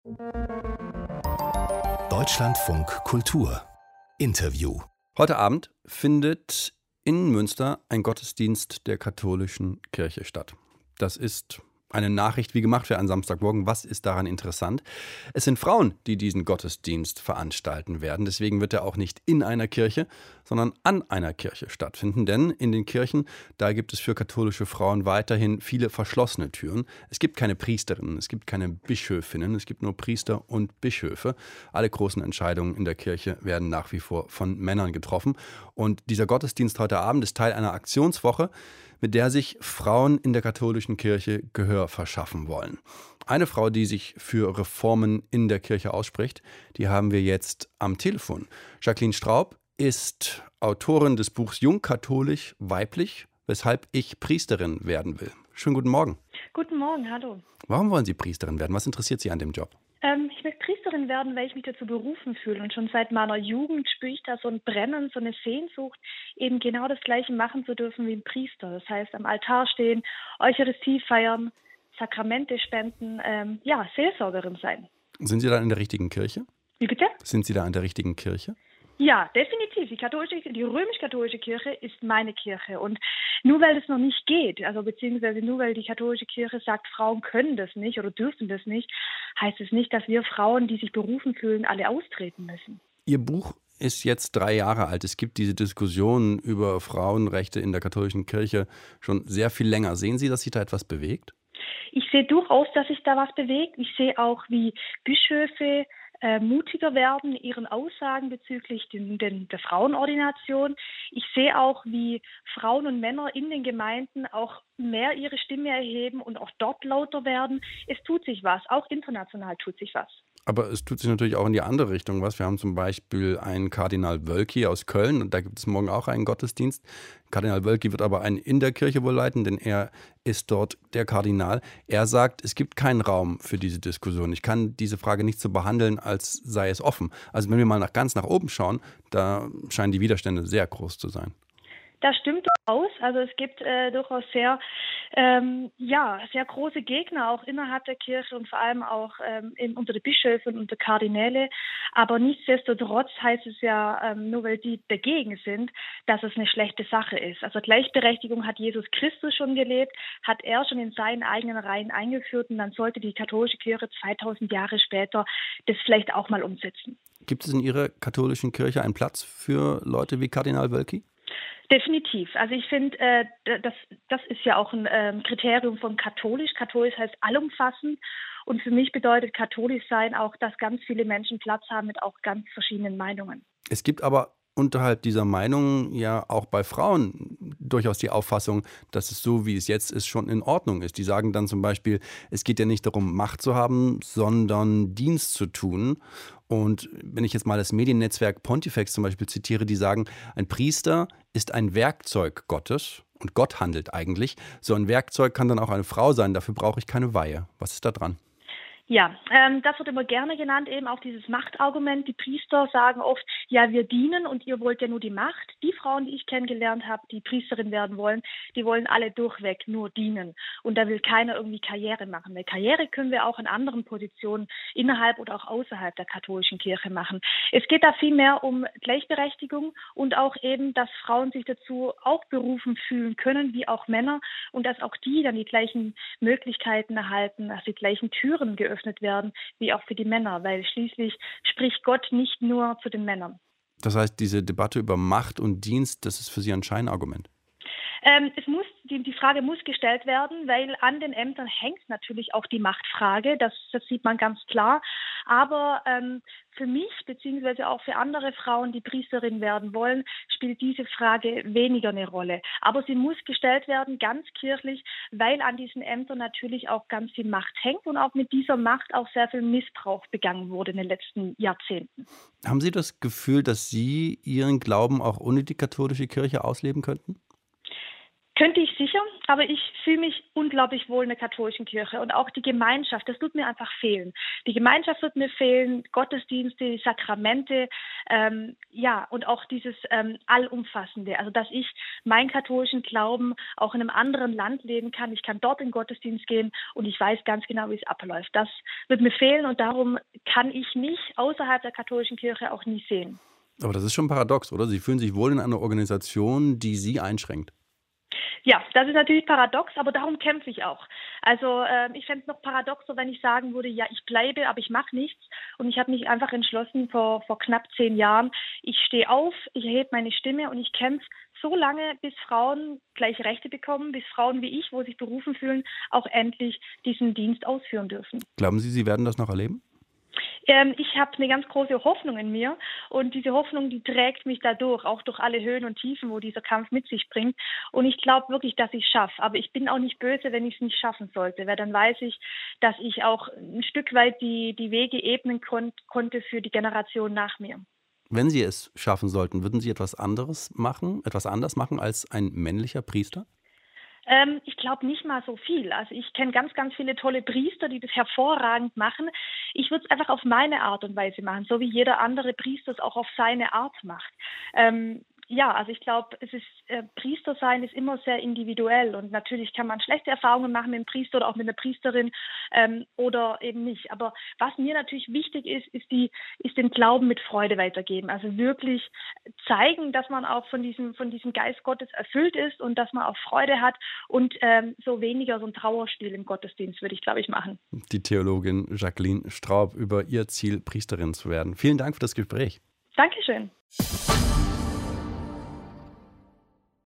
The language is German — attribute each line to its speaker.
Speaker 1: Deutschlandfunk Kultur Interview.
Speaker 2: Heute Abend findet in Münster ein Gottesdienst der katholischen Kirche statt. Das ist eine Nachricht wie gemacht für einen Samstagmorgen. Was ist daran interessant? Es sind Frauen, die diesen Gottesdienst veranstalten werden. Deswegen wird er auch nicht in einer Kirche, sondern an einer Kirche stattfinden. Denn in den Kirchen, da gibt es für katholische Frauen weiterhin viele verschlossene Türen. Es gibt keine Priesterinnen, es gibt keine Bischöfinnen, es gibt nur Priester und Bischöfe. Alle großen Entscheidungen in der Kirche werden nach wie vor von Männern getroffen. Und dieser Gottesdienst heute Abend ist Teil einer Aktionswoche, mit der sich Frauen in der katholischen Kirche Gehör verschaffen wollen. Eine Frau, die sich für Reformen in der Kirche ausspricht, die haben wir jetzt am Telefon. Jacqueline Straub ist Autorin des Buchs Jungkatholisch weiblich, weshalb ich Priesterin werden will. Schönen guten Morgen.
Speaker 3: Guten Morgen, hallo.
Speaker 2: Warum wollen Sie Priesterin werden? Was interessiert Sie an dem Job?
Speaker 3: Ich will Priesterin werden, weil ich mich dazu berufen fühle. Und schon seit meiner Jugend spüre ich da so ein Brennen, so eine Sehnsucht, eben genau das Gleiche machen zu dürfen wie ein Priester. Das heißt, am Altar stehen, Eucharistie feiern, Sakramente spenden, Seelsorgerin sein.
Speaker 2: Sind Sie da in der richtigen Kirche?
Speaker 3: Wie bitte?
Speaker 2: Sind Sie da in der richtigen Kirche?
Speaker 3: Ja, definitiv. Die römisch-katholische Kirche ist meine Kirche. Und nur weil es noch nicht geht, also beziehungsweise nur weil die katholische Kirche sagt, Frauen können das nicht oder dürfen das nicht, heißt es nicht, dass wir Frauen, die sich berufen fühlen, alle austreten müssen.
Speaker 2: Ihr Buch ist jetzt 3 Jahre alt. Es gibt diese Diskussion über Frauenrechte in der katholischen Kirche schon sehr viel länger. Sehen Sie, dass sich da etwas bewegt?
Speaker 3: Ich sehe durchaus, dass sich da was bewegt. Ich sehe auch, wie Bischöfe mutiger werden in ihren Aussagen bezüglich der Frauenordination. Ich sehe auch, wie Frauen und Männer in den Gemeinden auch mehr ihre Stimme erheben und auch dort lauter werden. Es tut sich was, auch international tut sich was.
Speaker 2: Aber es tut sich natürlich auch in die andere Richtung was. Wir haben zum Beispiel einen Kardinal Wölki aus Köln und da gibt es morgen auch einen Gottesdienst. Kardinal Wölki wird aber einen in der Kirche wohl leiten, denn er ist dort der Kardinal. Er sagt, es gibt keinen Raum für diese Diskussion. Ich kann diese Frage nicht so behandeln, als sei es offen. Also wenn wir mal ganz nach oben schauen, da scheinen die Widerstände sehr groß zu sein.
Speaker 3: Das stimmt durchaus. Also es gibt durchaus sehr große Gegner auch innerhalb der Kirche und vor allem auch unter den Bischöfen und der Kardinäle. Aber nichtsdestotrotz heißt es ja, nur weil die dagegen sind, dass es eine schlechte Sache ist. Also Gleichberechtigung hat Jesus Christus schon gelebt, hat er schon in seinen eigenen Reihen eingeführt und dann sollte die katholische Kirche 2000 Jahre später das vielleicht auch mal umsetzen.
Speaker 2: Gibt es in Ihrer katholischen Kirche einen Platz für Leute wie Kardinal Wölki?
Speaker 3: Definitiv. Also ich finde, das ist ja auch ein Kriterium von katholisch. Katholisch heißt allumfassend. Und für mich bedeutet katholisch sein auch, dass ganz viele Menschen Platz haben mit auch ganz verschiedenen Meinungen.
Speaker 2: Es gibt aber unterhalb dieser Meinung ja auch bei Frauen durchaus die Auffassung, dass es so, wie es jetzt ist, schon in Ordnung ist. Die sagen dann zum Beispiel, es geht ja nicht darum, Macht zu haben, sondern Dienst zu tun. Und wenn ich jetzt mal das Mediennetzwerk Pontifex zum Beispiel zitiere, die sagen, ein Priester ist ein Werkzeug Gottes und Gott handelt eigentlich. So ein Werkzeug kann dann auch eine Frau sein, dafür brauche ich keine Weihe. Was ist da dran?
Speaker 3: Ja, das wird immer gerne genannt, eben auch dieses Machtargument. Die Priester sagen oft, ja, wir dienen und ihr wollt ja nur die Macht. Die Frauen, die ich kennengelernt habe, die Priesterin werden wollen, die wollen alle durchweg nur dienen. Und da will keiner irgendwie Karriere machen. Weil Karriere können wir auch in anderen Positionen innerhalb oder auch außerhalb der katholischen Kirche machen. Es geht da viel mehr um Gleichberechtigung und auch eben, dass Frauen sich dazu auch berufen fühlen können, wie auch Männer. Und dass auch die dann die gleichen Möglichkeiten erhalten, dass die gleichen Türen geöffnet werden, wie auch für die Männer, weil schließlich spricht Gott nicht nur zu den Männern.
Speaker 2: Das heißt, diese Debatte über Macht und Dienst, das ist für Sie ein Scheinargument?
Speaker 3: Die Frage muss gestellt werden, weil an den Ämtern hängt natürlich auch die Machtfrage, das sieht man ganz klar. Aber für mich, beziehungsweise auch für andere Frauen, die Priesterin werden wollen, spielt diese Frage weniger eine Rolle. Aber sie muss gestellt werden, ganz kirchlich, weil an diesen Ämtern natürlich auch ganz viel Macht hängt und auch mit dieser Macht auch sehr viel Missbrauch begangen wurde in den letzten Jahrzehnten.
Speaker 2: Haben Sie das Gefühl, dass Sie Ihren Glauben auch ohne die katholische Kirche ausleben könnten?
Speaker 3: Könnte ich sicher, aber ich fühle mich unglaublich wohl in der katholischen Kirche und auch die Gemeinschaft, das wird mir einfach fehlen. Die Gemeinschaft wird mir fehlen, Gottesdienste, die Sakramente, und auch dieses Allumfassende. Also, dass ich meinen katholischen Glauben auch in einem anderen Land leben kann. Ich kann dort in den Gottesdienst gehen und ich weiß ganz genau, wie es abläuft. Das wird mir fehlen und darum kann ich mich außerhalb der katholischen Kirche auch nie sehen.
Speaker 2: Aber das ist schon paradox, oder? Sie fühlen sich wohl in einer Organisation, die Sie einschränkt.
Speaker 3: Ja, das ist natürlich paradox, aber darum kämpfe ich auch. Also ich fände es noch paradoxer, wenn ich sagen würde, ja, ich bleibe, aber ich mache nichts. Und ich habe mich einfach entschlossen vor knapp 10 Jahren, ich stehe auf, ich erhebe meine Stimme und ich kämpfe so lange, bis Frauen gleiche Rechte bekommen, bis Frauen wie ich, wo sich berufen fühlen, auch endlich diesen Dienst ausführen dürfen.
Speaker 2: Glauben Sie, Sie werden das noch erleben?
Speaker 3: Ich habe eine ganz große Hoffnung in mir und diese Hoffnung, die trägt mich dadurch, auch durch alle Höhen und Tiefen, wo dieser Kampf mit sich bringt. Und ich glaube wirklich, dass ich es schaffe. Aber ich bin auch nicht böse, wenn ich es nicht schaffen sollte, weil dann weiß ich, dass ich auch ein Stück weit die Wege ebnen konnte für die Generation nach mir.
Speaker 2: Wenn Sie es schaffen sollten, würden Sie etwas anders machen als ein männlicher Priester?
Speaker 3: Ich glaube nicht mal so viel. Also ich kenne ganz, ganz viele tolle Priester, die das hervorragend machen. Ich würde es einfach auf meine Art und Weise machen, so wie jeder andere Priester es auch auf seine Art macht. Also ich glaube, Priester sein ist immer sehr individuell und natürlich kann man schlechte Erfahrungen machen mit einem Priester oder auch mit einer Priesterin oder eben nicht. Aber was mir natürlich wichtig ist den Glauben mit Freude weitergeben. Also wirklich zeigen, dass man auch von diesem Geist Gottes erfüllt ist und dass man auch Freude hat und so weniger so ein Trauerspiel im Gottesdienst würde ich, glaube ich, machen.
Speaker 2: Die Theologin Jacqueline Straub über ihr Ziel, Priesterin zu werden. Vielen Dank für das Gespräch.
Speaker 3: Dankeschön.